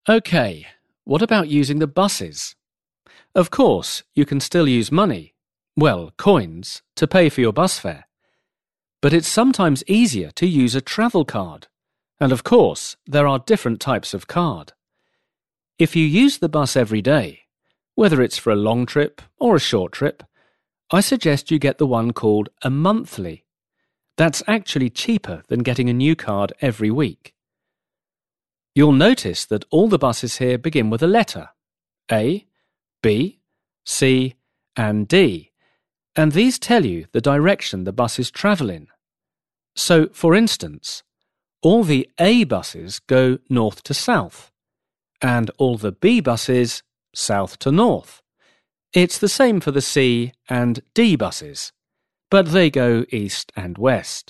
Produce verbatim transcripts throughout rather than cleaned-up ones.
OK, what about using the buses? Of course, you can still use money, well, coins, to pay for your bus fare. But it's sometimes easier to use a travel card. And of course, there are different types of card. If you use the bus every day, whether it's for a long trip or a short trip, I suggest you get the one called a monthly. That's actually cheaper than getting a new card every week. You'll notice that all the buses here begin with a letter, A, B, C, and D, and these tell you the direction the buses travel in. So, for instance, all the A buses go north to south, and all the B buses south to north. It's the same for the C and D buses, but they go east and west.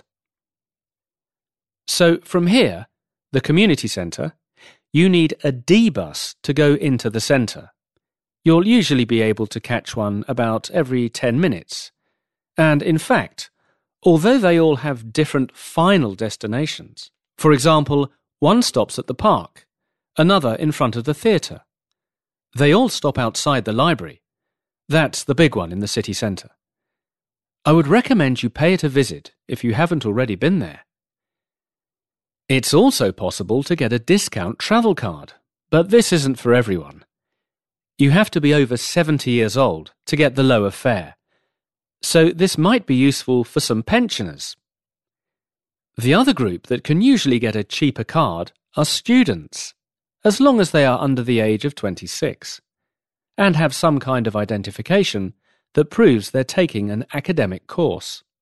So from here, the community centre, you need a D bus to go into the centre. You'll usually be able to catch one about every ten minutes. And in fact, although they all have different final destinations, for example, one stops at the park, another in front of the theatre. They all stop outside the library. That's the big one in the city centre. I would recommend you pay it a visit if you haven't already been there. It's also possible to get a discount travel card, but this isn't for everyone. You have to be over seventy years old to get the lower fare, so this might be useful for some pensioners. The other group that can usually get a cheaper card are students, as long as they are under the age of twenty-six, and have some kind of identification that proves they're taking an academic course.